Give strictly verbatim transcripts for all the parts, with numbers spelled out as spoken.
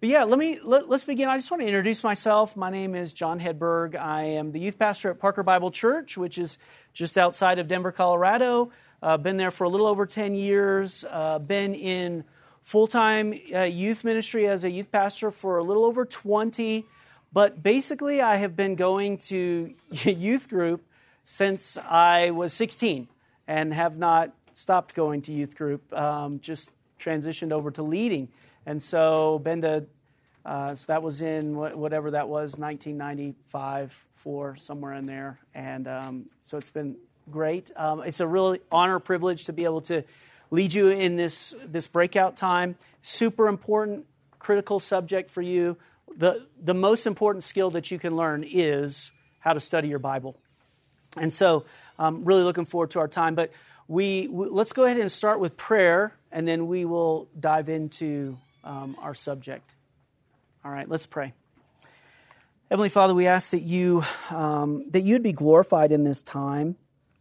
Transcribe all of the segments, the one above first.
But yeah, let me let, let's begin. I just want to introduce myself. My name is John Hedberg. I am the youth pastor at Parker Bible Church, which is just outside of Denver, Colorado. Uh, been there for a little over ten years. Uh, been in full-time uh, youth ministry as a youth pastor for a little over twenty. But basically, I have been going to youth group since I was sixteen and have not stopped going to youth group. Um, just transitioned over to leading. And so been to, uh, so that was in whatever that was, nineteen ninety-five, four, somewhere in there. And um, so it's been great. Um, it's a real honor, privilege to be able to lead you in this, this breakout time. Super important, critical subject for you. The, the most important skill that you can learn is how to study your Bible. And so I'm really looking forward to our time. But we, we let's go ahead and start with prayer, and then we will dive into Um, our subject. All right, let's pray. Heavenly Father, we ask that you um, that you'd be glorified in this time.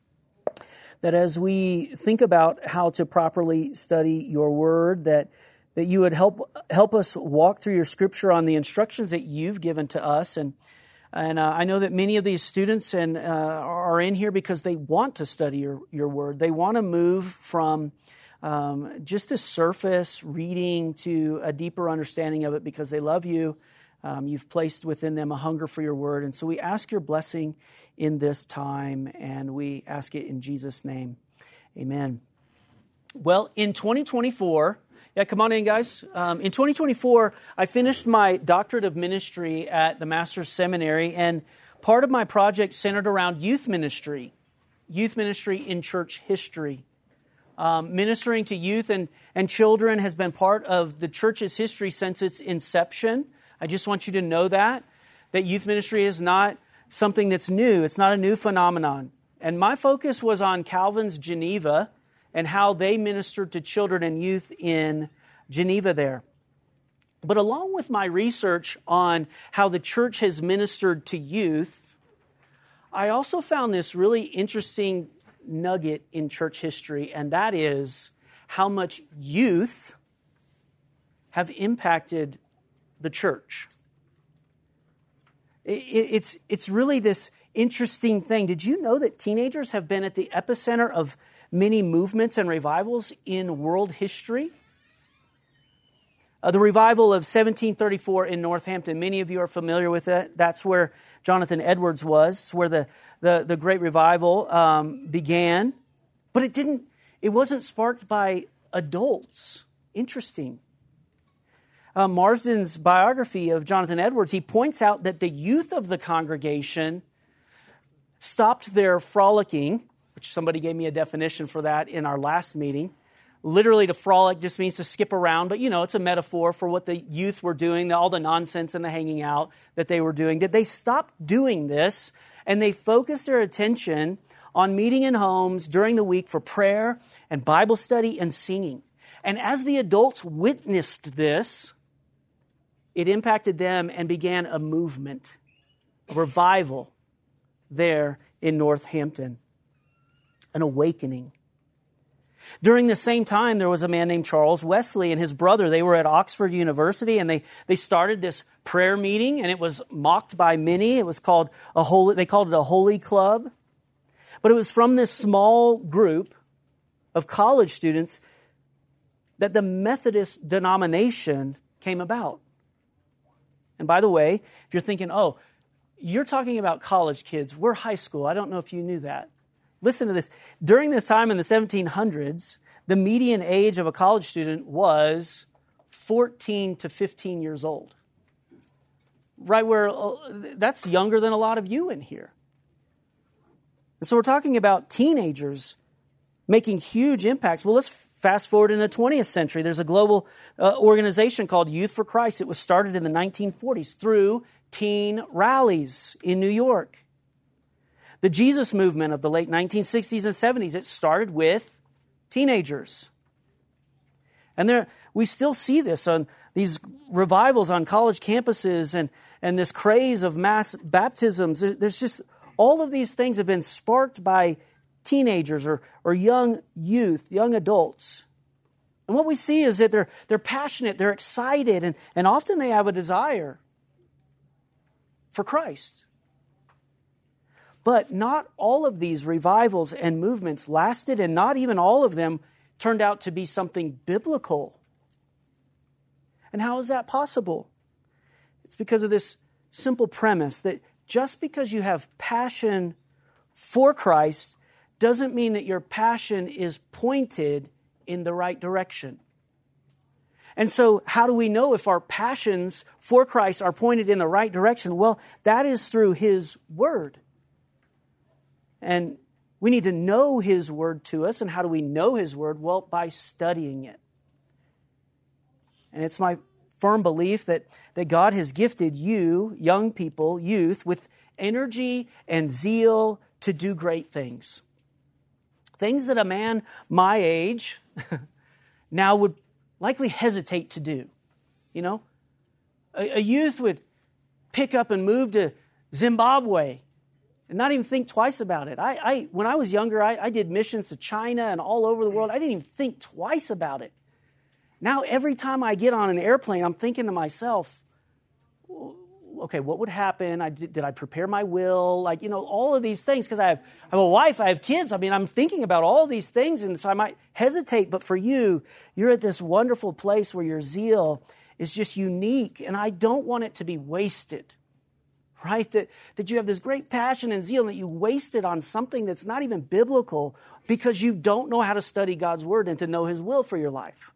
That as we think about how to properly study your word, that that you would help help us walk through your scripture on the instructions that you've given to us. And and uh, I know that many of these students and uh, are in here because they want to study your your word. They want to move from Um, just the surface reading to a deeper understanding of it because they love you. Um, you've placed within them a hunger for your word. And so we ask your blessing in this time, and we ask it in Jesus' name. Amen. Well, in twenty twenty-four, yeah, come on in, guys. Um, in twenty twenty-four, I finished my doctorate of ministry at the Master's Seminary, and part of my project centered around youth ministry, youth ministry in church history. Um, ministering to youth and, and children has been part of the church's history since its inception. I just want you to know that, that youth ministry is not something that's new. It's not a new phenomenon. And my focus was on Calvin's Geneva and how they ministered to children and youth in Geneva there. But along with my research on how the church has ministered to youth, I also found this really interesting nugget in church history, and that is how much youth have impacted the church. It's, it's really this interesting thing. Did you know that teenagers have been at the epicenter of many movements and revivals in world history? Uh, the revival of seventeen thirty-four in Northampton, many of you are familiar with it. That's where Jonathan Edwards was. It's where the, the, the Great Revival um, began. But it didn't, it wasn't sparked by adults. Interesting. Uh, Marsden's biography of Jonathan Edwards, he points out that the youth of the congregation stopped their frolicking, which somebody gave me a definition for that in our last meeting. Literally, to frolic just means to skip around, but you know, it's a metaphor for what the youth were doing, all the nonsense and the hanging out that they were doing. That they stopped doing this and they focused their attention on meeting in homes during the week for prayer and Bible study and singing. And as the adults witnessed this, it impacted them and began a movement, a revival there in Northampton, an awakening. During the same time, there was a man named Charles Wesley and his brother. They were at Oxford University, and they, they started this prayer meeting, and it was mocked by many. It was called a holy, they called it a holy club. But it was from this small group of college students that the Methodist denomination came about. And by the way, if you're thinking, oh, you're talking about college kids, we're high school. I don't know if you knew that. Listen to this. During this time in the seventeen hundreds, the median age of a college student was fourteen to fifteen years old. Right where, that's younger than a lot of you in here. And so we're talking about teenagers making huge impacts. Well, let's fast forward in the twentieth century. There's a global uh, organization called Youth for Christ. It was started in the nineteen forties through teen rallies in New York. The Jesus movement of the late nineteen sixties and seventies, it started with teenagers. And there, we still see this on these revivals on college campuses and, and this craze of mass baptisms. There's just, all of these things have been sparked by teenagers or, or young youth, young adults. And what we see is that they're, they're passionate, they're excited, and, and often they have a desire for Christ. But not all of these revivals and movements lasted, and not even all of them turned out to be something biblical. And how is that possible? It's because of this simple premise that just because you have passion for Christ doesn't mean that your passion is pointed in the right direction. And so how do we know if our passions for Christ are pointed in the right direction? Well, that is through His Word. And we need to know His Word to us. And how do we know His Word? Well, by studying it. And it's my firm belief that, that God has gifted you, young people, youth, with energy and zeal to do great things. Things that a man my age now would likely hesitate to do. You know, a, a youth would pick up and move to Zimbabwe and not even think twice about it. I, I when I was younger, I, I did missions to China and all over the world. I didn't even think twice about it. Now, every time I get on an airplane, I'm thinking to myself, okay, what would happen? I did, did I prepare my will? Like, you know, all of these things, because I have, I have a wife, I have kids. I mean, I'm thinking about all these things, and so I might hesitate. But for you, you're at this wonderful place where your zeal is just unique, and I don't want it to be wasted, right? That, that you have this great passion and zeal, and that you waste it on something that's not even biblical because you don't know how to study God's Word and to know His will for your life.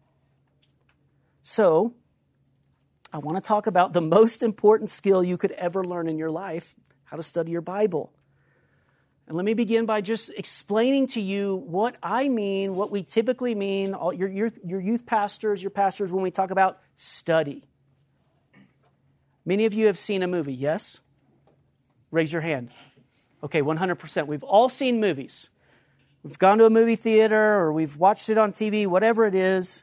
So, I want to talk about the most important skill you could ever learn in your life, how to study your Bible. And let me begin by just explaining to you what I mean, what we typically mean, all your, your, your youth pastors, your pastors, when we talk about study. Many of you have seen a movie, yes? Raise your hand. Okay, one hundred percent. We've all seen movies. We've gone to a movie theater or we've watched it on T V, whatever it is.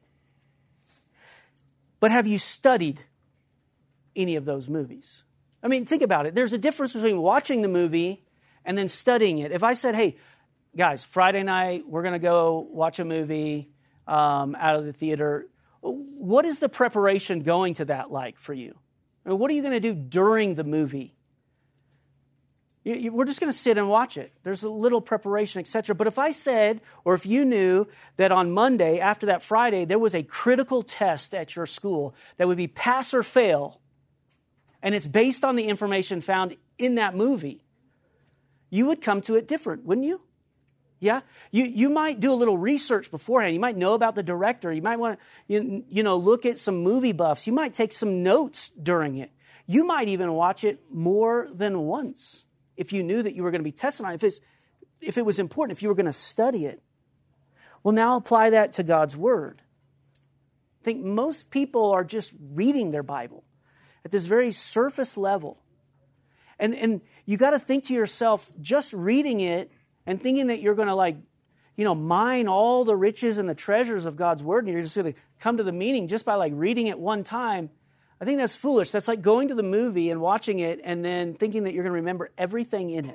But have you studied any of those movies? I mean, think about it. There's a difference between watching the movie and then studying it. If I said, hey, guys, Friday night, we're going to go watch a movie um, out of the theater, what is the preparation going to that like for you? I mean, what are you going to do during the movie? You, you, we're just going to sit and watch it. There's a little preparation, et cetera. But if I said, or if you knew that on Monday, after that Friday, there was a critical test at your school that would be pass or fail, and it's based on the information found in that movie, you would come to it different, wouldn't you? Yeah? You you might do a little research beforehand. You might know about the director. You might want to you, you know, look at some movie buffs. You might take some notes during it. You might even watch it more than once if you knew that you were going to be tested on it, if, it's, if it was important, if you were going to study it. Well, now apply that to God's Word. I think most people are just reading their Bible at this very surface level. And, and you got to think to yourself, just reading it and thinking that you're going to like, you know, mine all the riches and the treasures of God's Word, and you're just going to come to the meaning just by like reading it one time, I think that's foolish. That's like going to the movie and watching it and then thinking that you're going to remember everything in it.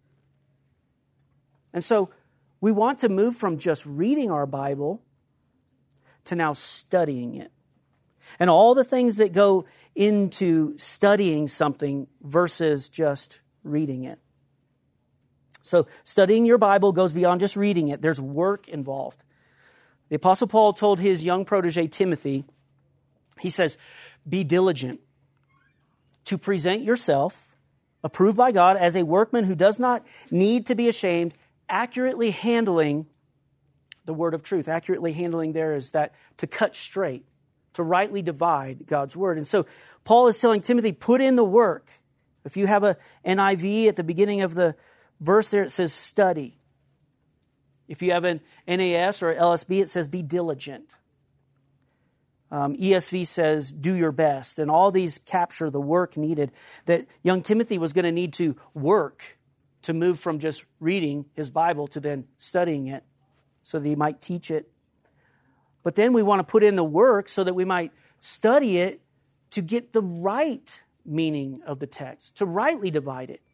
And so we want to move from just reading our Bible to now studying it. And all the things that go into studying something versus just reading it. So studying your Bible goes beyond just reading it. There's work involved. The Apostle Paul told his young protege Timothy, he says, be diligent to present yourself approved by God as a workman who does not need to be ashamed, accurately handling the word of truth. Accurately handling there is that to cut straight, to rightly divide God's word. And so Paul is telling Timothy, put in the work. If you have a N I V at the beginning of the verse there, it says study. If you have an N A S or L S B, it says be diligent. Um, E S V says, do your best. And all these capture the work needed that young Timothy was going to need to work to move from just reading his Bible to then studying it so that he might teach it. But then we want to put in the work so that we might study it to get the right meaning of the text, to rightly divide it.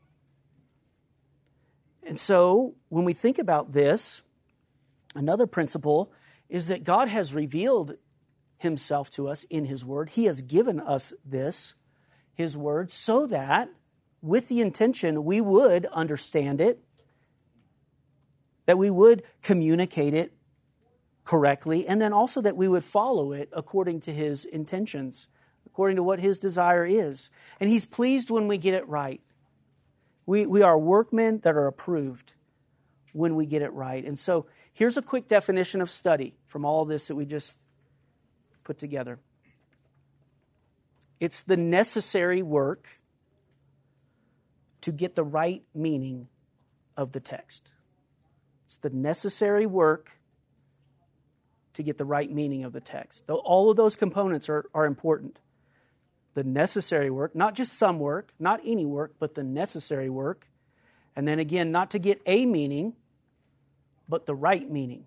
And so when we think about this, another principle is that God has revealed himself to us in his word. He has given us this, his word, so that with the intention we would understand it, that we would communicate it correctly, and then also that we would follow it according to his intentions, according to what his desire is. And he's pleased when we get it right. We, we are workmen that are approved when we get it right. And so here's a quick definition of study from all this that we just put together. It's the necessary work to get the right meaning of the text. It's the necessary work to get the right meaning of the text. All of those components are, are important. The necessary work, not just some work, not any work, but the necessary work. And then again, not to get a meaning, but the right meaning,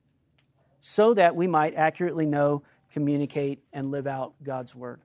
so that we might accurately know, communicate, and live out God's word.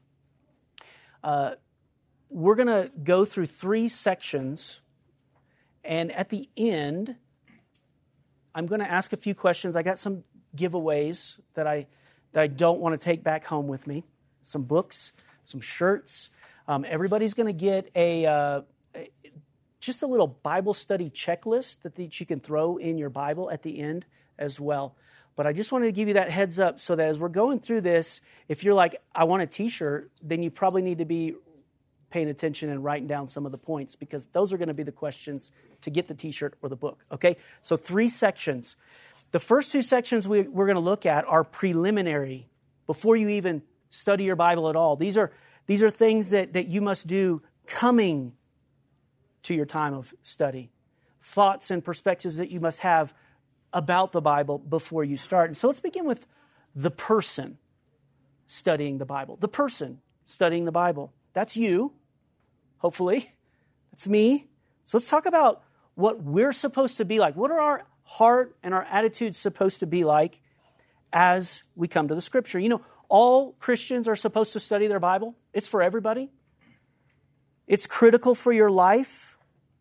Uh, we're going to go through three sections, and at the end, I'm going to ask a few questions. I got some giveaways that I that I don't want to take back home with me. Some books, some shirts. Um, everybody's going to get a, uh, a just a little Bible study checklist that, that you can throw in your Bible at the end as well. But I just wanted to give you that heads up so that as we're going through this, if you're like, I want a t-shirt, then you probably need to be paying attention and writing down some of the points, because those are going to be the questions to get the t-shirt or the book. Okay, so three sections. The first two sections we, we're going to look at are preliminary, before you even study your Bible at all. These are these are things that, that you must do coming to your time of study. Thoughts and perspectives that you must have about the Bible before you start. And so let's begin with the person studying the Bible. The person studying the Bible. That's you, hopefully. That's me. So let's talk about what we're supposed to be like. What are our heart and our attitudes supposed to be like as we come to the Scripture? You know, all Christians are supposed to study their Bible. It's for everybody. It's critical for your life.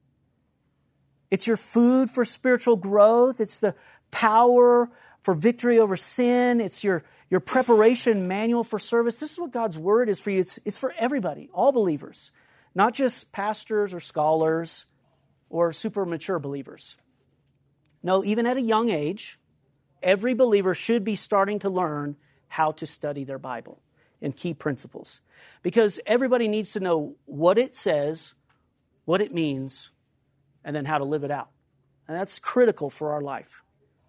It's your food for spiritual growth. It's the power for victory over sin. It's your, your preparation manual for service. This is what God's Word is for you. It's, it's for everybody, all believers, not just pastors or scholars or super mature believers. No, even at a young age, every believer should be starting to learn how to study their Bible and key principles. Because everybody needs to know what it says, what it means, and then how to live it out. And that's critical for our life.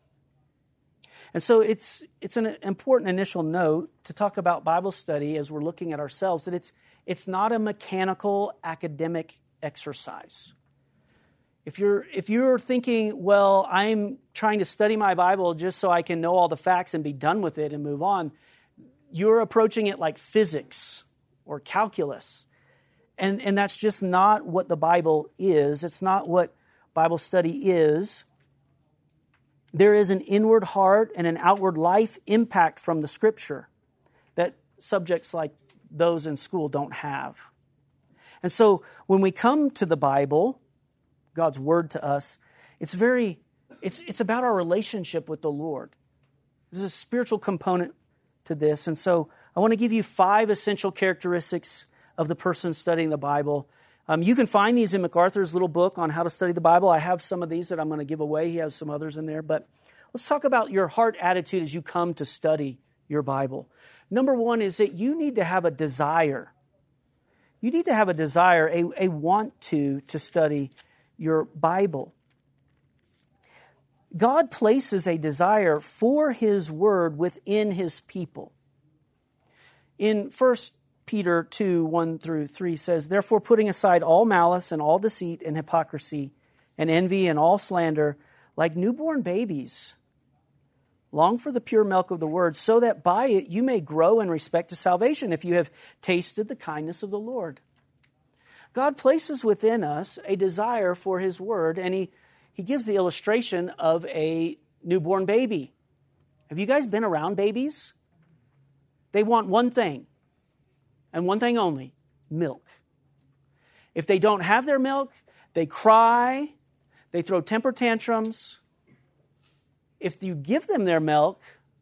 And so it's it's an important initial note to talk about Bible study as we're looking at ourselves, that it's it's not a mechanical academic exercise. If you're if you're thinking, well, I'm trying to study my Bible just so I can know all the facts and be done with it and move on, you're approaching it like physics or calculus. And, and that's just not what the Bible is. It's not what Bible study is. There is an inward heart and an outward life impact from the Scripture that subjects like those in school don't have. And so when we come to the Bible, God's Word to us, it's very, it's it's about our relationship with the Lord. There's a spiritual component to this. And so I want to give you five essential characteristics of the person studying the Bible. Um, you can find these in MacArthur's little book on how to study the Bible. I have some of these that I'm going to give away. He has some others in there. But let's talk about your heart attitude as you come to study your Bible. Number one is that you need to have a desire. You need to have a desire, a, a want to, to study your Bible. God places a desire for His Word within His people. In First Peter two, one through three says, "Therefore, putting aside all malice and all deceit and hypocrisy and envy and all slander, like newborn babies, long for the pure milk of the Word, so that by it you may grow in respect to salvation, if you have tasted the kindness of the Lord." God places within us a desire for His Word, and He, he gives the illustration of a newborn baby. Have you guys been around babies? They want one thing, and one thing only, milk. If they don't have their milk, they cry, they throw temper tantrums. If you give them their milk,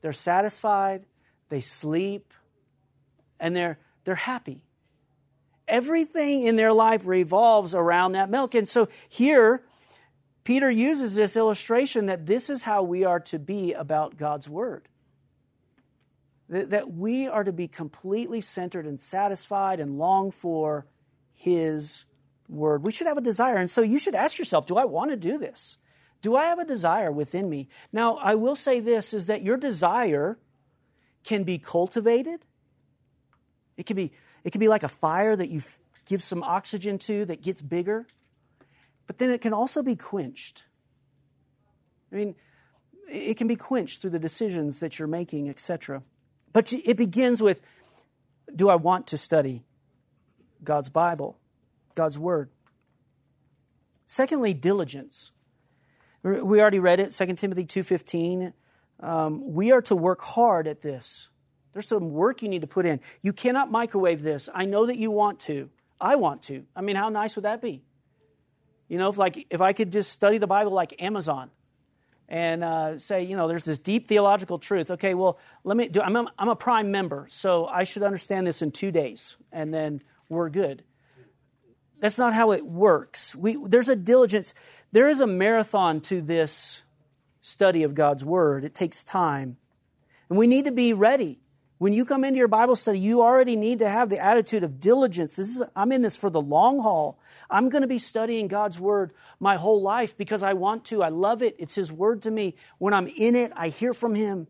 they're satisfied, they sleep, and they're they're happy. Everything in their life revolves around that milk. And so here, Peter uses this illustration that this is how we are to be about God's Word. That we are to be completely centered and satisfied and long for His Word. We should have a desire. And so you should ask yourself, do I want to do this? Do I have a desire within me? Now, I will say this, is that your desire can be cultivated. It can be, it can be like a fire that you give some oxygen to that gets bigger. But then it can also be quenched. I mean, it can be quenched through the decisions that you're making, et cetera. But it begins with, do I want to study God's Bible, God's Word? Secondly, diligence. We already read it, Second Timothy two fifteen. Um, we are to work hard at this. There's some work you need to put in. You cannot microwave this. I know that you want to. I want to. I mean, how nice would that be? You know, if like if I could just study the Bible like Amazon and uh, say, you know, there's this deep theological truth. Okay, well, let me do. I'm a, I'm a Prime member, so I should understand this in two days, and then we're good. That's not how it works. We there's a diligence. There is a marathon to this study of God's Word. It takes time, and we need to be ready. When you come into your Bible study, you already need to have the attitude of diligence. This is, I'm in this for the long haul. I'm going to be studying God's Word my whole life because I want to. I love it. It's His Word to me. When I'm in it, I hear from Him.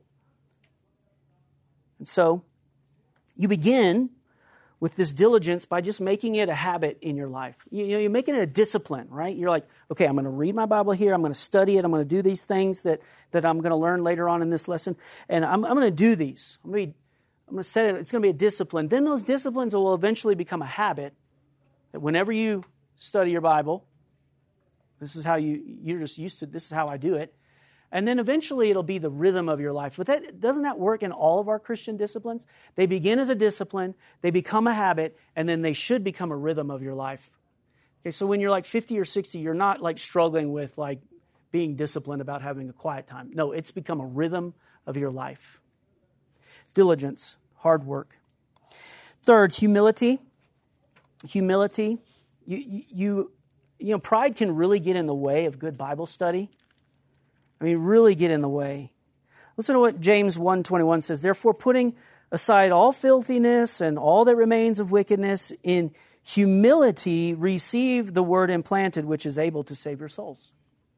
And so, you begin with this diligence by just making it a habit in your life. You know, you're making it a discipline, right? You're like, okay, I'm going to read my Bible here. I'm going to study it. I'm going to do these things that, that I'm going to learn later on in this lesson. And I'm, I'm going to do these. I'm going to be I'm going to set it, it's going to be a discipline. Then those disciplines will eventually become a habit that whenever you study your Bible, this is how you, you're just used to, this is how I do it. And then eventually it'll be the rhythm of your life. But that doesn't that work in all of our Christian disciplines? They begin as a discipline, they become a habit, and then they should become a rhythm of your life. Okay, so when you're like fifty or sixty, you're not like struggling with like being disciplined about having a quiet time. No, it's become a rhythm of your life. Diligence, hard work. Third, humility. Humility. You, you, you know, pride can really get in the way of good Bible study. I mean, really get in the way. Listen to what James one twenty-one says. Therefore, putting aside all filthiness and all that remains of wickedness, in humility receive the word implanted, which is able to save your souls.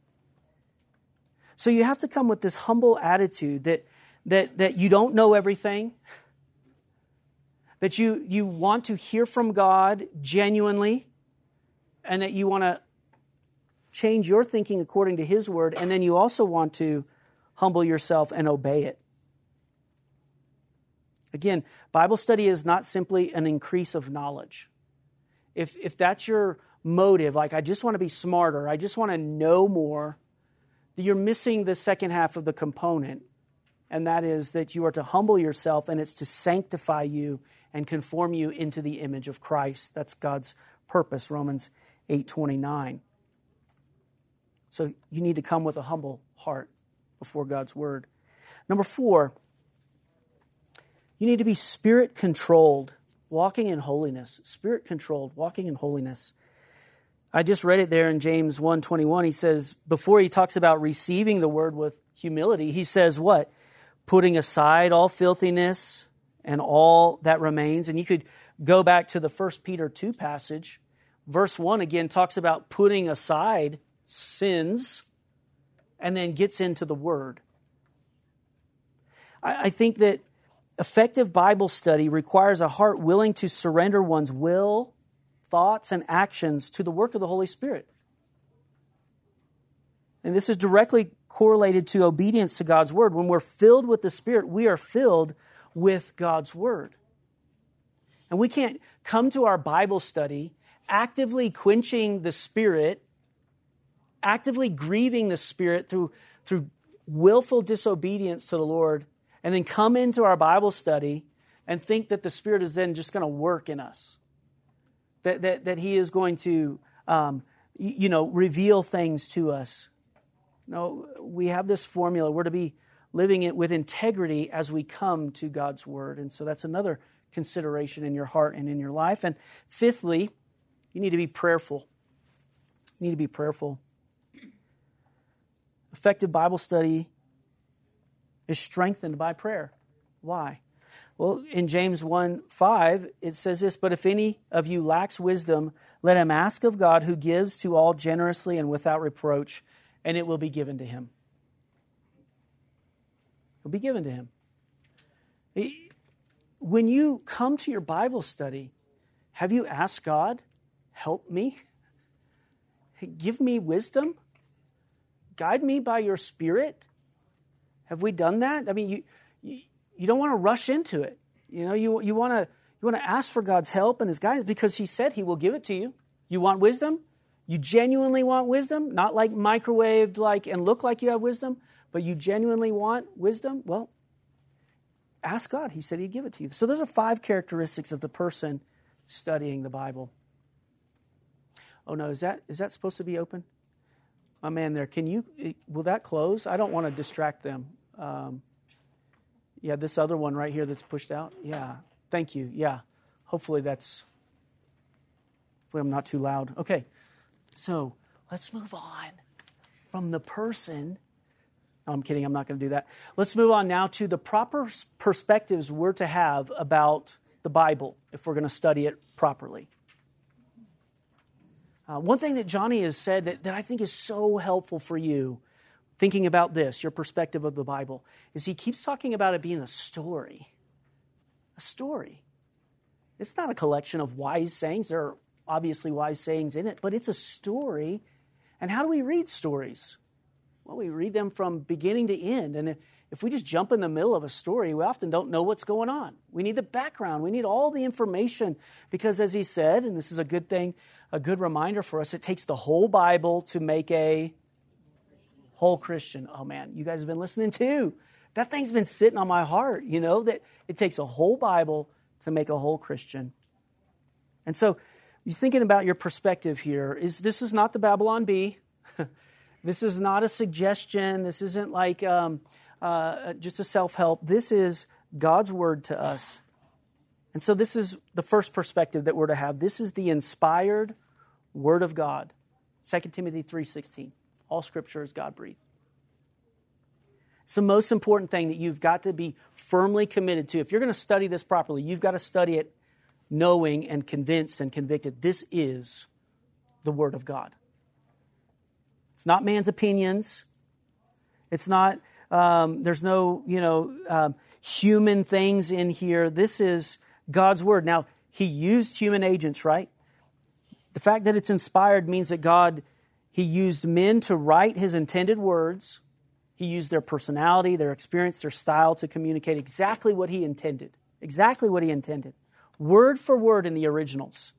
So you have to come with this humble attitude that That, that you don't know everything, that you, you want to hear from God genuinely, and that you want to change your thinking according to His Word, and then you also want to humble yourself and obey it. Again, Bible study is not simply an increase of knowledge. If, if that's your motive, like I just want to be smarter, I just want to know more, you're missing the second half of the component. And that is that you are to humble yourself, and it's to sanctify you and conform you into the image of Christ. That's God's purpose, Romans eight twenty-nine. So you need to come with a humble heart before God's Word. Number four, you need to be Spirit-controlled, walking in holiness. Spirit-controlled, walking in holiness. I just read it there in James one twenty-one. He says, before he talks about receiving the Word with humility, he says what? Putting aside all filthiness and all that remains. And you could go back to the First Peter two passage. Verse one again talks about putting aside sins and then gets into the Word. I, I think that effective Bible study requires a heart willing to surrender one's will, thoughts, and actions to the work of the Holy Spirit. And this is directly correlated to obedience to God's Word. When we're filled with the Spirit, we are filled with God's Word. And we can't come to our Bible study actively quenching the Spirit, actively grieving the Spirit through, through willful disobedience to the Lord, and then come into our Bible study and think that the Spirit is then just going to work in us. That, that, that He is going to, um, you know, reveal things to us. No, we have this formula. We're to be living it with integrity as we come to God's Word. And so that's another consideration in your heart and in your life. And fifthly, you need to be prayerful. You need to be prayerful. Effective Bible study is strengthened by prayer. Why? Well, in James one five, it says this, "But if any of you lacks wisdom, let him ask of God, who gives to all generously and without reproach, and it will be given to him." It will be given to him. When you come to your Bible study, have you asked God, help me? Give me wisdom? Guide me by your Spirit? Have we done that? I mean, you you, you don't want to rush into it. You know, you you want to you want to ask for God's help and His guidance because He said He will give it to you. You want wisdom? You genuinely want wisdom? Not like microwaved like and look like you have wisdom, but you genuinely want wisdom? Well, ask God. He said He'd give it to you. So those are five characteristics of the person studying the Bible. Oh no, is that is that supposed to be open? My man there, can you, will that close? I don't want to distract them. Um, yeah, this other one right here that's pushed out. Yeah, thank you. Yeah, hopefully that's, hopefully I'm not too loud. Okay, so let's move on from the person. No, I'm kidding, I'm not going to do that. Let's move on now to the proper perspectives we're to have about the Bible if we're going to study it properly. Uh, one thing that Johnny has said that, that I think is so helpful for you, thinking about this, your perspective of the Bible, is he keeps talking about it being a story. A story. It's not a collection of wise sayings. There are obviously wise sayings in it, but it's a story. And how do we read stories? Well, we read them from beginning to end. And if, if we just jump in the middle of a story, we often don't know what's going on. We need the background. We need all the information because, as he said, and this is a good thing, a good reminder for us, it takes the whole Bible to make a whole Christian. Oh man, you guys have been listening too. That thing's been sitting on my heart, you know, that it takes a whole Bible to make a whole Christian. And so you're thinking about your perspective here. Is this is not the Babylon Bee. This is not a suggestion. This isn't like um, uh, just a self-help. This is God's word to us. And so this is the first perspective that we're to have. This is the inspired Word of God. Second Timothy three sixteen. All Scripture is God-breathed. It's the most important thing that you've got to be firmly committed to. If you're going to study this properly, you've got to study it knowing and convinced and convicted. This is the Word of God. It's not man's opinions. It's not, um, there's no, you know, um, human things in here. This is God's Word. Now, He used human agents, right? The fact that it's inspired means that God, He used men to write His intended words. He used their personality, their experience, their style to communicate exactly what He intended. Exactly what He intended. Word for word in the originals.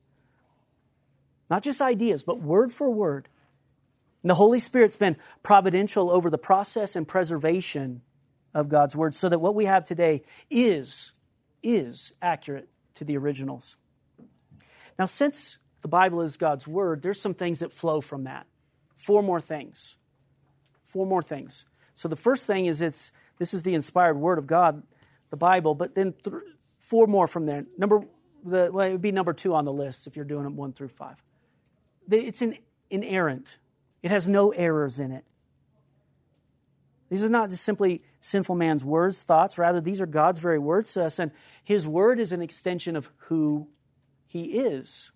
Not just ideas, but word for word. And the Holy Spirit's been providential over the process and preservation of God's Word so that what we have today is is accurate to the originals. Now, since the Bible is God's Word, there's some things that flow from that. Four more things. Four more things. So the first thing is it's this is the inspired Word of God, the Bible, but then th- four more from there. Number, the, well, it would be number two on the list if you're doing it one through five. It's an inerrant. It has no errors in it. These are not just simply sinful man's words, thoughts. Rather, these are God's very words to us. And His Word is an extension of who He is.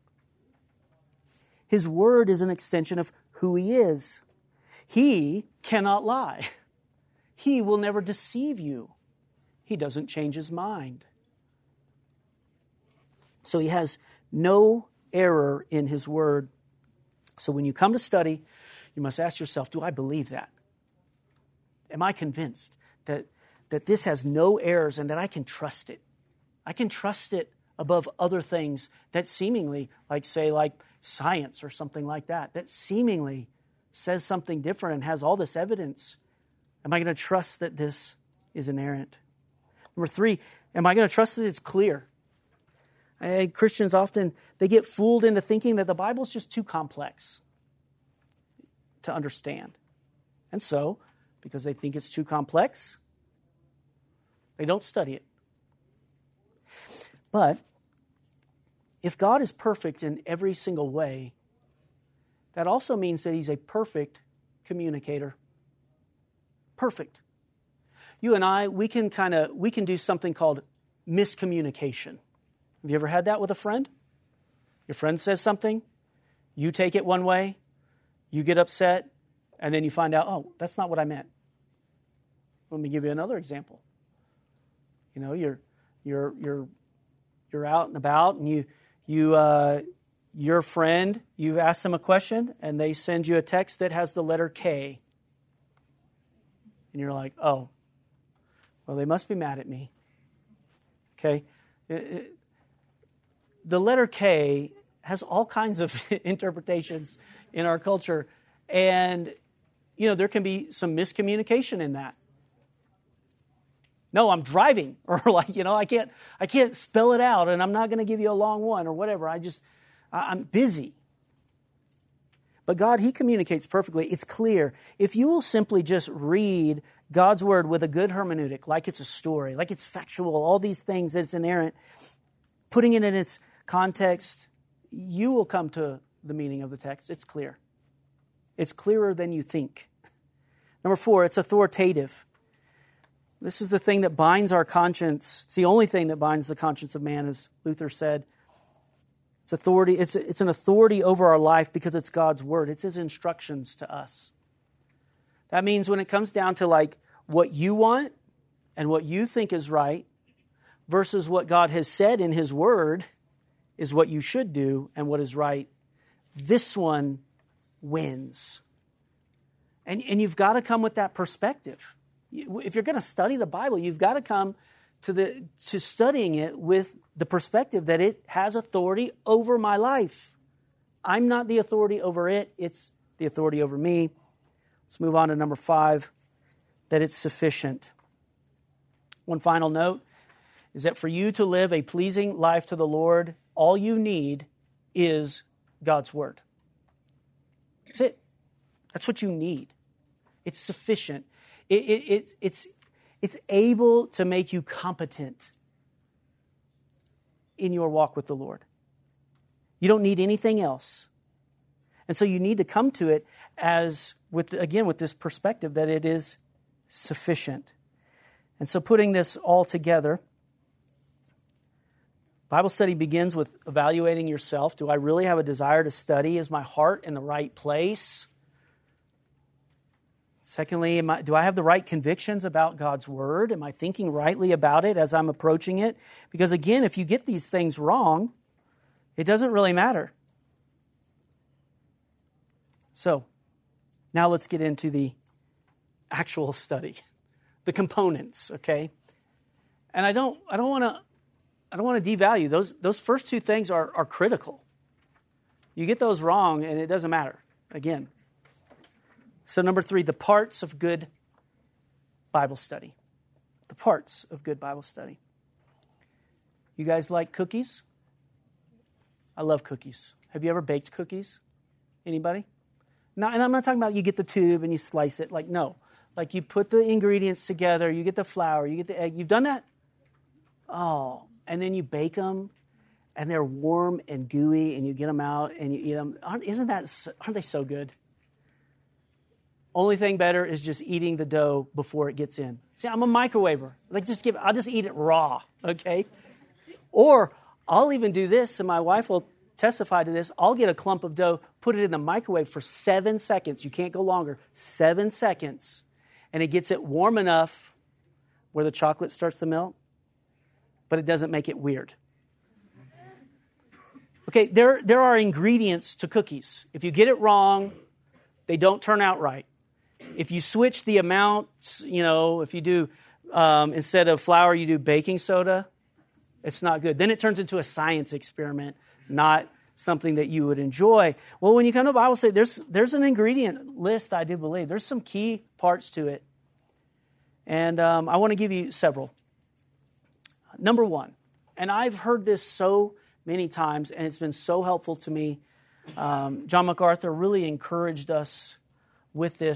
His Word is an extension of who He is. He cannot lie. He will never deceive you. He doesn't change His mind. So He has no error in His Word. So when you come to study, you must ask yourself, do I believe that? Am I convinced that, that this has no errors and that I can trust it? I can trust it above other things that seemingly, like say, like science or something like that, that seemingly says something different and has all this evidence. Am I going to trust that this is inerrant? Number three, am I going to trust that it's clear? I, Christians often, they get fooled into thinking that the Bible's just too complex to understand. And so because they think it's too complex. They don't study it. But if God is perfect in every single way, that also means that He's a perfect communicator. Perfect. You and I, we can kind of, we can do something called miscommunication. Have you ever had that with a friend? Your friend says something, you take it one way, you get upset, and then you find out, oh, that's not what I meant. Let me give you another example. You know, you're you're you're you're out and about, and you you uh, your friend, you've asked them a question, and they send you a text that has the letter K, and you're like, oh, well, they must be mad at me. Okay, it, it, the letter K has all kinds of interpretations in our culture, and you know there can be some miscommunication in that. No, I'm driving, or like, you know, I can't, I can't spell it out, and I'm not going to give you a long one, or whatever. I just, I'm busy. But God, He communicates perfectly. It's clear. If you will simply just read God's Word with a good hermeneutic, like it's a story, like it's factual, all these things that's inerrant, putting it in its context, you will come to the meaning of the text. It's clear. It's clearer than you think. Number four, it's authoritative. This is the thing that binds our conscience. It's the only thing that binds the conscience of man, as Luther said. It's authority. It's, it's an authority over our life because it's God's Word. It's His instructions to us. That means when it comes down to like what you want and what you think is right versus what God has said in His Word is what you should do and what is right, this one wins. And, and you've got to come with that perspective. If you're going to study the Bible, you've got to come to the to studying it with the perspective that it has authority over my life. I'm not the authority over it. It's the authority over me. Let's move on to number five, that it's sufficient. One final note is that for you to live a pleasing life to the Lord, all you need is God's Word. That's it. That's what you need. It's sufficient. It, it, it, it's, it's able to make you competent in your walk with the Lord. You don't need anything else. And so you need to come to it as, with again, with this perspective that it is sufficient. And so putting this all together, Bible study begins with evaluating yourself. Do I really have a desire to study? Is my heart in the right place? Secondly, am I, do I have the right convictions about God's Word? Am I thinking rightly about it as I'm approaching it? Because again, if you get these things wrong, it doesn't really matter. So, now let's get into the actual study, the components, okay? And I don't, I don't want to, I don't want to devalue those. Those first two things are, are critical. You get those wrong, and it doesn't matter. Again. So number three, the parts of good Bible study. The parts of good Bible study. You guys like cookies? I love cookies. Have you ever baked cookies? Anybody? No, and I'm not talking about you get the tube and you slice it. Like, no. Like you put the ingredients together, you get the flour, you get the egg. You've done that? Oh, and then you bake them, and they're warm and gooey, and you get them out and you eat them. Aren't, isn't that, aren't they so good? Only thing better is just eating the dough before it gets in. See, I'm a microwaver. Like, just give. I'll just eat it raw, okay? Or I'll even do this, and my wife will testify to this. I'll get a clump of dough, put it in the microwave for seven seconds. You can't go longer. Seven seconds. And it gets it warm enough where the chocolate starts to melt, but it doesn't make it weird. Okay, there, there are ingredients to cookies. If you get it wrong, they don't turn out right. If you switch the amounts, you know, if you do, um, instead of flour, you do baking soda, it's not good. Then it turns into a science experiment, not something that you would enjoy. Well, when you come to Bible study, there's, there's an ingredient list, I do believe. There's some key parts to it. And um, I want to give you several. Number one, and I've heard this so many times, and it's been so helpful to me. Um, John MacArthur really encouraged us with this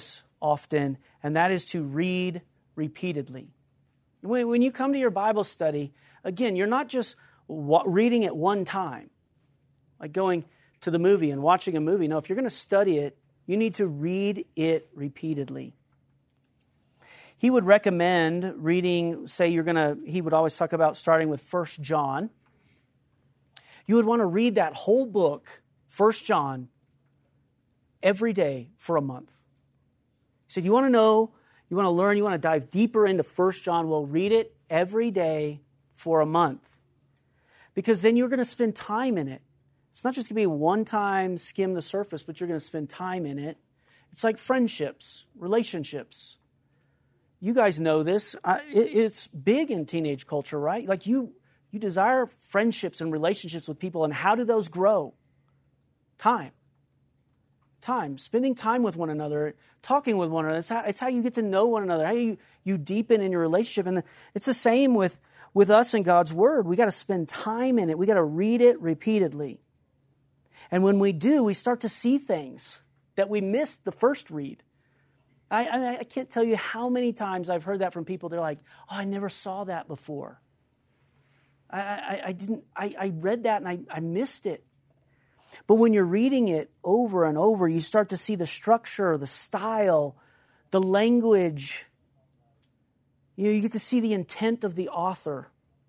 often, and that is to read repeatedly. When, when you come to your Bible study, again, you're not just wa- reading it one time, like going to the movie and watching a movie. No, if you're going to study it, you need to read it repeatedly. He would recommend reading, say you're going to, he would always talk about starting with First John. You would want to read that whole book, First John, every day for a month. He said, you want to know, you want to learn, you want to dive deeper into First John, well, read it every day for a month. Because then you're going to spend time in it. It's not just going to be one time skim the surface, but you're going to spend time in it. It's like friendships, relationships. You guys know this. Uh, it, it's big in teenage culture, right? Like you, you desire friendships and relationships with people, and how do those grow? Time. Time. Spending time with one another, talking with one another. It's how, it's how you get to know one another, how you, you deepen in your relationship. And it's the same with, with us and God's Word. We got to spend time in it. We got to read it repeatedly. And when we do, we start to see things that we missed the first read. I, I, I can't tell you how many times I've heard that from people. They're like, oh, I never saw that before. I, I, I didn't. I, I read that and I, I missed it. But when you're reading it over and over, you start to see the structure, the style, the language. You know, you get to see the intent of the author.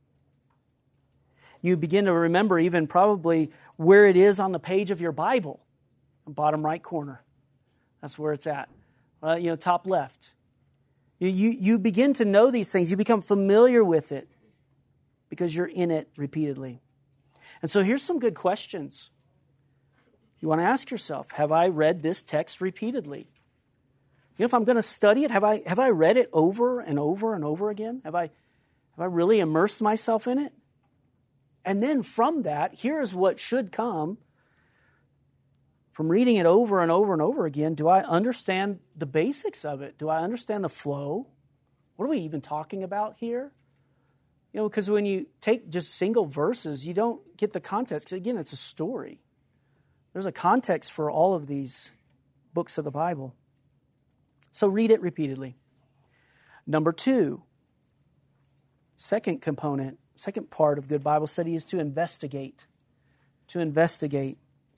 You begin to remember even probably where it is on the page of your Bible, bottom right corner. That's where it's at. Uh, you know, top left. You, you, you begin to know these things. You become familiar with it because you're in it repeatedly. And so here's some good questions. You want to ask yourself, have I read this text repeatedly? You know, if I'm going to study it, have I have I read it over and over and over again? Have I have I really immersed myself in it? And then from that, here's what should come. From reading it over and over and over again, do I understand the basics of it? Do I understand the flow? What are we even talking about here? You know, because when you take just single verses, you don't get the context. Because again, it's a story. There's a context for all of these books of the Bible. So read it repeatedly. Number two, second component, second part of good Bible study is to investigate. To investigate.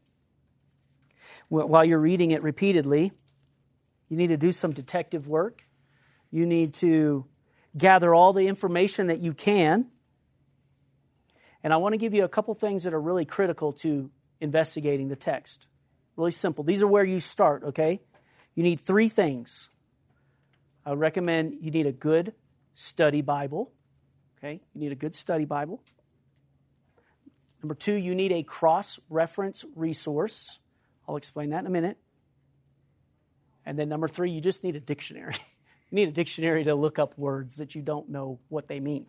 While you're reading it repeatedly, you need to do some detective work. You need to gather all the information that you can. And I want to give you a couple things that are really critical to investigating the text. Really simple. These are where you start, okay? You need three things. I would recommend you need a good study Bible. Okay? You need a good study Bible. Number two, you need a cross-reference resource. I'll explain that in a minute. And then number three, you just need a dictionary. You need a dictionary to look up words that you don't know what they mean.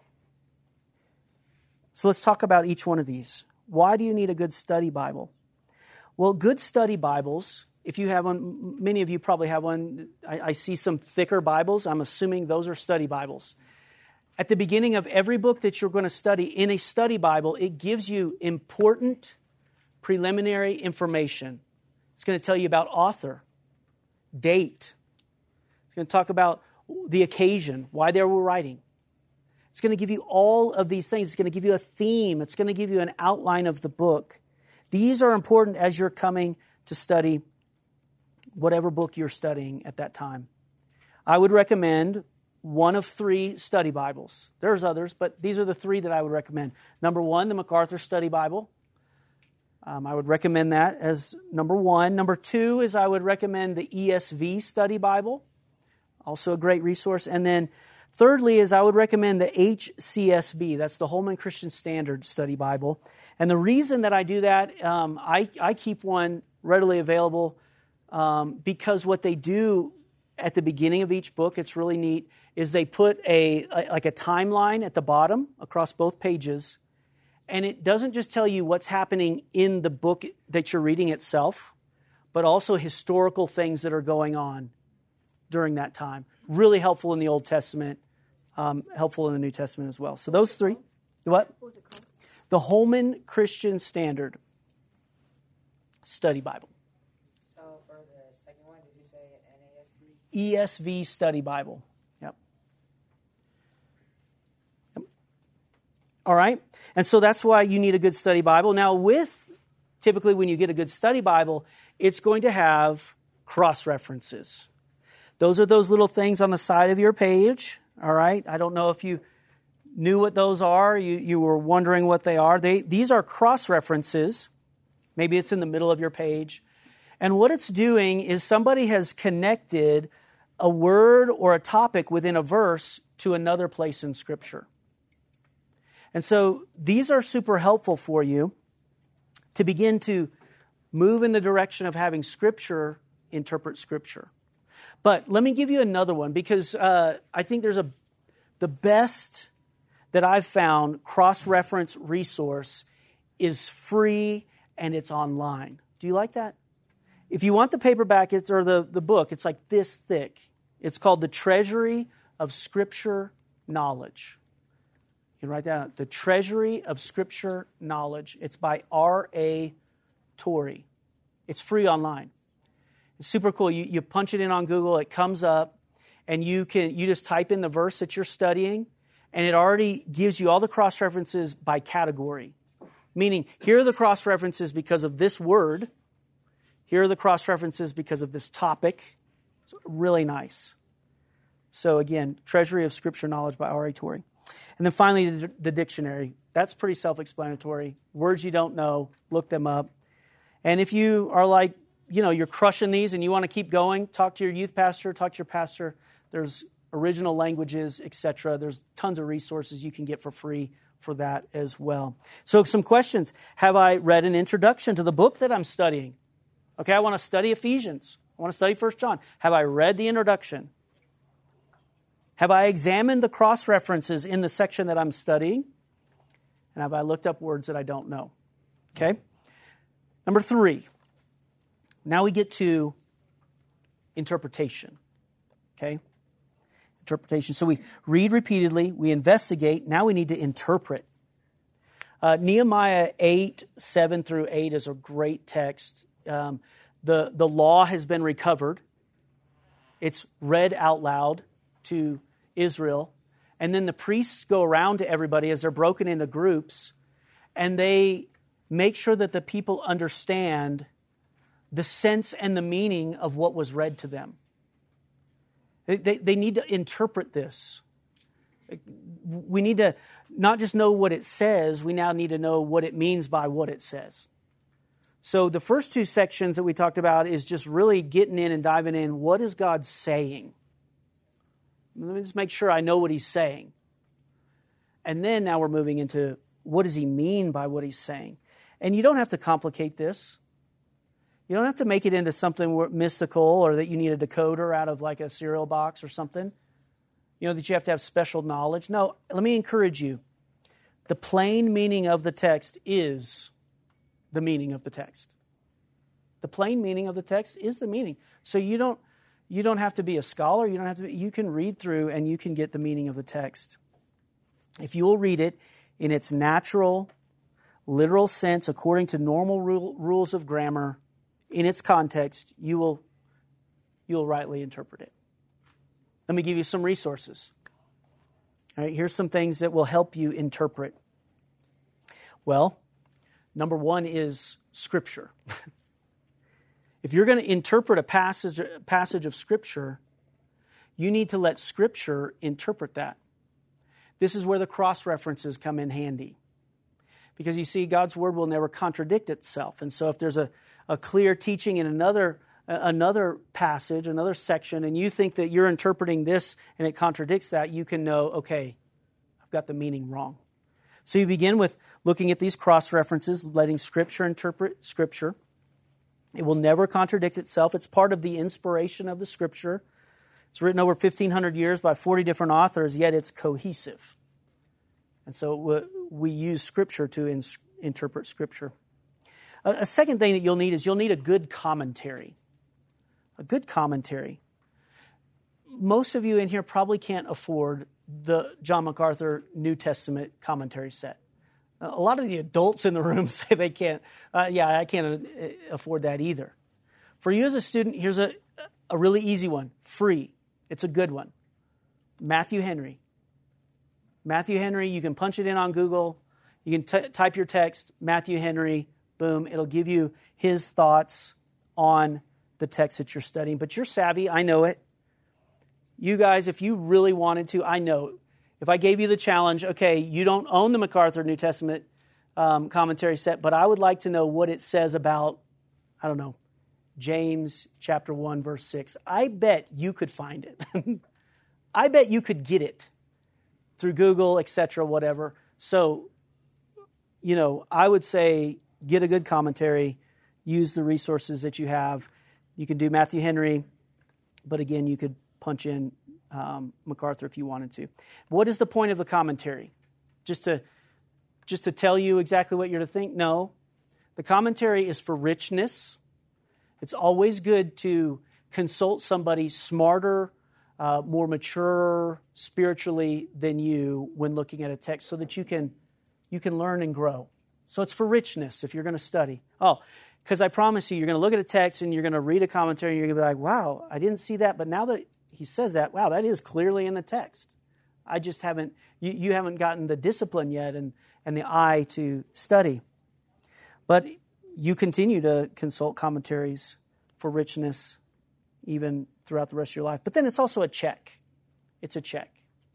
So let's talk about each one of these. Why do you need a good study Bible? Well, good study Bibles, if you have one, many of you probably have one. I, I see some thicker Bibles. I'm assuming those are study Bibles. At the beginning of every book that you're going to study, in a study Bible, it gives you important preliminary information. It's going to tell you about author, date. It's going to talk about the occasion, why they were writing. It's going to give you all of these things. It's going to give you a theme. It's going to give you an outline of the book. These are important as you're coming to study whatever book you're studying at that time. I would recommend one of three study Bibles. There's others, but these are the three that I would recommend. Number one, the MacArthur Study Bible. Um, I would recommend that as number one. Number two is I would recommend the E S V Study Bible, also a great resource. And then thirdly is I would recommend the H C S B, that's the Holman Christian Standard Study Bible. And the reason that I do that, um, I, I keep one readily available um, because what they do at the beginning of each book, it's really neat, is they put a, a like a timeline at the bottom across both pages. And it doesn't just tell you what's happening in the book that you're reading itself, but also historical things that are going on during that time. Really helpful in the Old Testament, um, helpful in the New Testament as well. So those three. What? What was it called? The Holman Christian Standard Study Bible. So for the second one, did you say N A S B? E S V Study Bible. Yep. Yep. All right. And so that's why you need a good study Bible. Now, with typically when you get a good study Bible, it's going to have cross-references. Those are those little things on the side of your page. All right. I don't know if you knew what those are. You, you were wondering what they are. They, these are cross-references. Maybe it's in the middle of your page. And what it's doing is somebody has connected a word or a topic within a verse to another place in Scripture. And so these are super helpful for you to begin to move in the direction of having Scripture interpret Scripture. But let me give you another one, because uh, I think there's a the best that I've found cross-reference resource is free and it's online. Do you like that? If you want the paperback it's, or the, the book, it's like this thick. It's called The Treasury of Scripture Knowledge. You can write that down. The Treasury of Scripture Knowledge. It's by R A Torrey. It's free online. It's super cool. You, you punch it in on Google, it comes up, and you can you just type in the verse that you're studying, and it already gives you all the cross-references by category. Meaning, here are the cross-references because of this word. Here are the cross-references because of this topic. It's really nice. So again, Treasury of Scripture Knowledge by R A Torrey. And then finally, the, the dictionary. That's pretty self-explanatory. Words you don't know, look them up. And if you are like, you know, you're crushing these and you want to keep going, talk to your youth pastor, talk to your pastor. There's original languages, et cetera. There's tons of resources you can get for free for that as well. So some questions. Have I read an introduction to the book that I'm studying? Okay, I want to study Ephesians. I want to study First John. Have I read the introduction? Have I examined the cross-references in the section that I'm studying? And have I looked up words that I don't know? Okay. Number three. Now we get to interpretation. Okay? Interpretation. So we read repeatedly, we investigate, now we need to interpret. Uh, Nehemiah eight, seven through eight is a great text. Um, the, the law has been recovered. It's read out loud to Israel. And then the priests go around to everybody as they're broken into groups, and they make sure that the people understand the sense and the meaning of what was read to them. They, they, they need to interpret this. We need to not just know what it says, we now need to know what it means by what it says. So the first two sections that we talked about is just really getting in and diving in. What is God saying? Let me just make sure I know what He's saying. And then now we're moving into what does He mean by what He's saying? And you don't have to complicate this. You don't have to make it into something mystical or that you need a decoder out of like a cereal box or something. You know, that you have to have special knowledge. No, let me encourage you. The plain meaning of the text is the meaning of the text. The plain meaning of the text is the meaning. So you don't you don't have to be a scholar. You don't have to be, you can read through and you can get the meaning of the text. If you will read it in its natural, literal sense, according to normal rule, rules of grammar, in its context, you will you will rightly interpret it. Let me give you some resources. All right, here's some things that will help you interpret. Well, number one is Scripture. If you're going to interpret a passage, a passage of Scripture, you need to let Scripture interpret that. This is where the cross-references come in handy. Because you see, God's Word will never contradict itself. And so if there's a, a clear teaching in another another passage, another section, and you think that you're interpreting this and it contradicts that, you can know, okay, I've got the meaning wrong. So you begin with looking at these cross-references, letting Scripture interpret Scripture. It will never contradict itself. It's part of the inspiration of the Scripture. It's written over fifteen hundred years by forty different authors, yet it's cohesive. And so we use Scripture to in- interpret Scripture. A, a second thing that you'll need is you'll need a good commentary. A good commentary. Most of you in here probably can't afford the John MacArthur New Testament commentary set. A lot of the adults in the room say they can't. Uh, yeah, I can't afford that either. For you as a student, here's a a really easy one, free. It's a good one. Matthew Henry. Matthew Henry, you can punch it in on Google. You can t- type your text, Matthew Henry, boom. It'll give you his thoughts on the text that you're studying. But you're savvy, I know it. You guys, if you really wanted to, I know. If I gave you the challenge, okay, you don't own the MacArthur New Testament um, commentary set, but I would like to know what it says about, I don't know, James chapter one, verse six. I bet you could find it. I bet you could get it through Google, et cetera, whatever. So, you know, I would say get a good commentary, use the resources that you have. You can do Matthew Henry, but again, you could punch in um, MacArthur if you wanted to. What is the point of the commentary? Just to, just to tell you exactly what you're to think? No. The commentary is for richness. It's always good to consult somebody smarter, uh, more mature spiritually than you when looking at a text so that you can you can learn and grow. So it's for richness if you're going to study. Oh, because I promise you, you're going to look at a text and you're going to read a commentary and you're going to be like, wow, I didn't see that, but now that he says that, wow, that is clearly in the text. I just haven't, you, you haven't gotten the discipline yet and, and the eye to study. But you continue to consult commentaries for richness even throughout the rest of your life. But then it's also a check. It's a check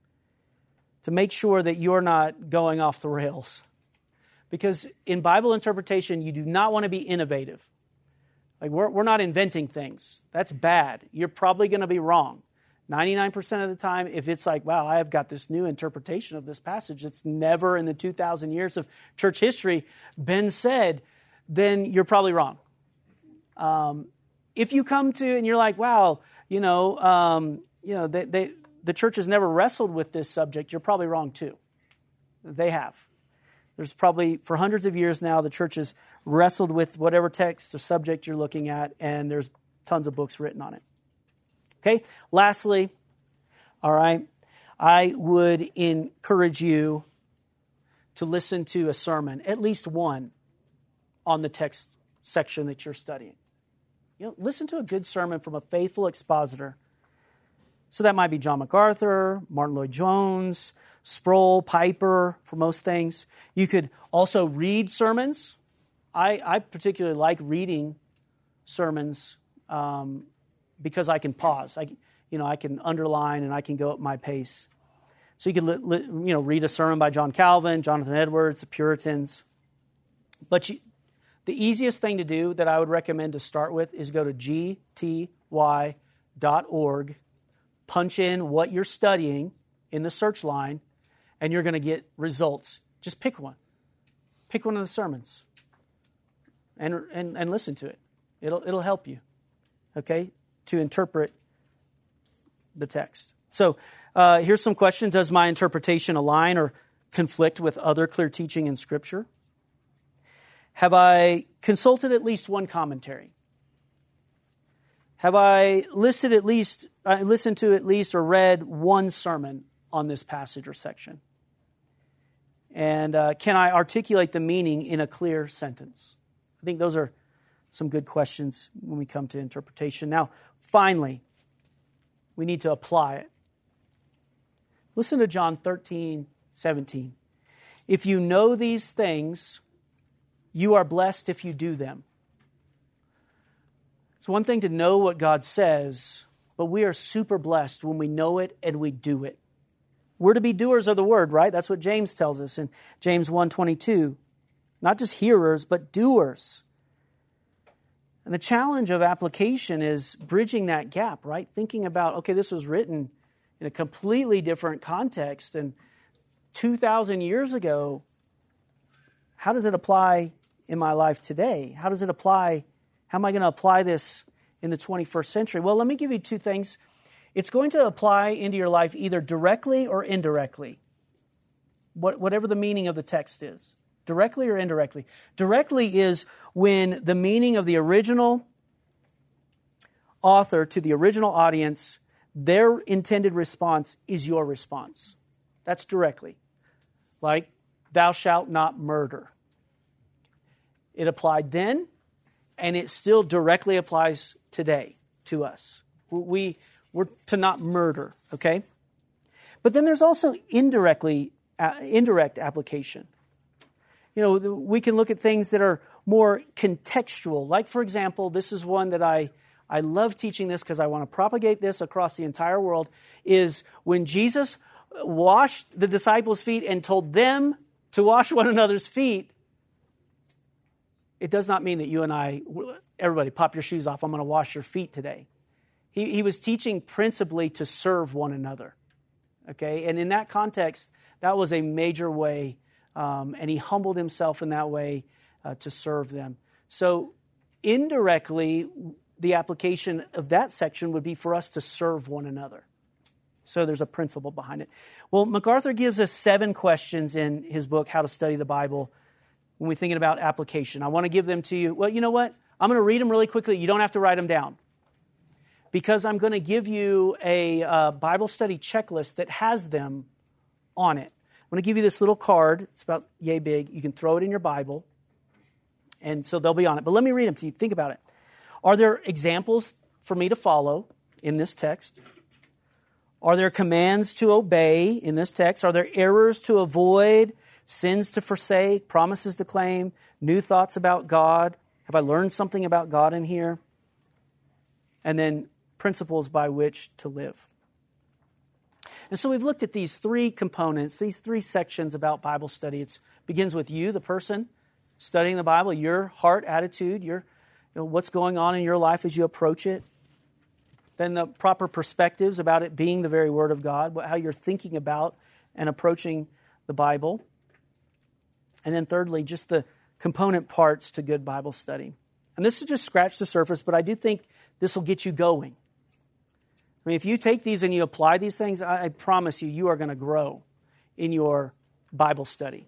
to make sure that you're not going off the rails. Because in Bible interpretation, you do not want to be innovative. Like we're, we're not inventing things. That's bad. You're probably going to be wrong. ninety-nine percent of the time, if it's like, wow, I have got this new interpretation of this passage that's never in the two thousand years of church history been said, then you're probably wrong. Um, if you come to and you're like, wow, you know, um, you know, they, they, the church has never wrestled with this subject, you're probably wrong too. They have. There's probably, for hundreds of years now, the church has wrestled with whatever text or subject you're looking at, and there's tons of books written on it. Okay, lastly, all right, I would encourage you to listen to a sermon, at least one, on the text section that you're studying. You know, listen to a good sermon from a faithful expositor. So that might be John MacArthur, Martin Lloyd-Jones, Sproul, Piper, for most things. You could also read sermons. I, I particularly like reading sermons um, because I can pause. I, you know, I can underline and I can go at my pace. So you could li, li, you know, read a sermon by John Calvin, Jonathan Edwards, the Puritans. But you, the easiest thing to do that I would recommend to start with is go to g t y dot org, punch in what you're studying in the search line, and you're going to get results. Just pick one. Pick one of the sermons and, and, and listen to it. It'll, it'll help you, okay, to interpret the text. So uh, here's some questions. Does my interpretation align or conflict with other clear teaching in Scripture? Have I consulted at least one commentary? Have I listed at least, uh, listened to at least or read one sermon on this passage or section? And uh, can I articulate the meaning in a clear sentence? I think those are some good questions when we come to interpretation. Now, finally, we need to apply it. Listen to John thirteen seventeen. If you know these things, you are blessed if you do them. It's one thing to know what God says, but we are super blessed when we know it and we do it. We're to be doers of the word, right? That's what James tells us in James one twenty-two. Not just hearers, but doers. And the challenge of application is bridging that gap, right? Thinking about, okay, this was written in a completely different context and two thousand years ago. How does it apply in my life today? How does it apply? How am I going to apply this in the twenty-first century? Well, let me give you two things. It's going to apply into your life either directly or indirectly, what, whatever the meaning of the text is, directly or indirectly. Directly is when the meaning of the original author to the original audience, their intended response is your response. That's directly. Like, thou shalt not murder. It applied then, and it still directly applies today to us. We, we're to not murder, okay? But then there's also indirectly, uh, indirect application. You know, the, we can look at things that are more contextual. Like, for example, this is one that I, I love teaching this because I want to propagate this across the entire world, is when Jesus washed the disciples' feet and told them to wash one another's feet, it does not mean that you and I, everybody, pop your shoes off, I'm going to wash your feet today. He, he was teaching principally to serve one another. Okay, and in that context, that was a major way, um, and he humbled himself in that way uh, to serve them. So indirectly, the application of that section would be for us to serve one another. So there's a principle behind it. Well, MacArthur gives us seven questions in his book, How to Study the Bible, when we're thinking about application. I want to give them to you. Well, you know what? I'm going to read them really quickly. You don't have to write them down, because I'm going to give you a uh, Bible study checklist that has them on it. I'm going to give you this little card. It's about yay big. You can throw it in your Bible, and so they'll be on it. But let me read them to you. Think about it. Are there examples for me to follow in this text? Are there commands to obey in this text? Are there errors to avoid, sins to forsake, promises to claim, new thoughts about God? Have I learned something about God in here? And then principles by which to live. And so we've looked at these three components, these three sections about Bible study. It begins with you, the person studying the Bible, your heart attitude, your, you know, what's going on in your life as you approach it. Then the proper perspectives about it being the very Word of God, how you're thinking about and approaching the Bible. And then thirdly, just the component parts to good Bible study. And this is just scratch the surface, but I do think this will get you going. I mean, if you take these and you apply these things, I, I promise you, you are going to grow in your Bible study.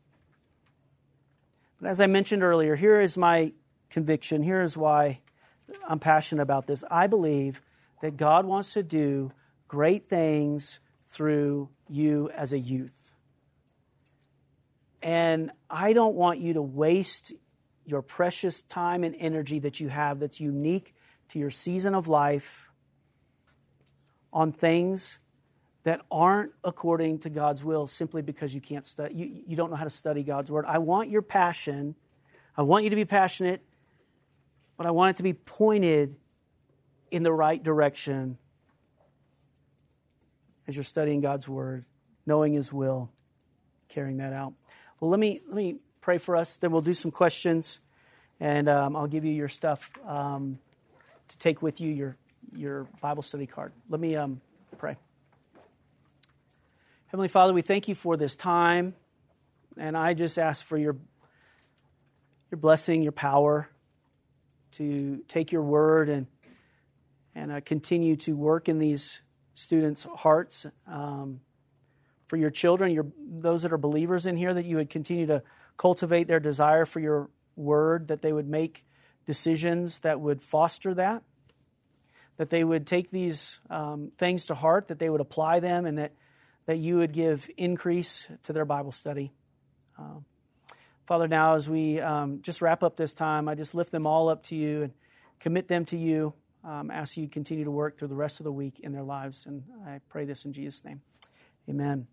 But as I mentioned earlier, here is my conviction. Here is why I'm passionate about this. I believe that God wants to do great things through you as a youth. And I don't want you to waste your precious time and energy that you have that's unique to your season of life on things that aren't according to God's will simply because you can't study, you, you don't know how to study God's Word. I want your passion. I want you to be passionate, but I want it to be pointed in the right direction as you're studying God's Word, knowing His will, carrying that out. Well, let me let me pray for us. Then we'll do some questions, and um, I'll give you your stuff um, to take with you, your your Bible study card. Let me um, pray. Heavenly Father, we thank you for this time, and I just ask for your your blessing, your power to take your word and and uh, continue to work in these students' hearts. Um, for your children, your those that are believers in here, that you would continue to cultivate their desire for your word, that they would make decisions that would foster that, that they would take these um, things to heart, that they would apply them, and that, that you would give increase to their Bible study. Uh, Father, now as we um, just wrap up this time, I just lift them all up to you and commit them to you. Um, ask you to continue to work through the rest of the week in their lives. And I pray this in Jesus' name. Amen.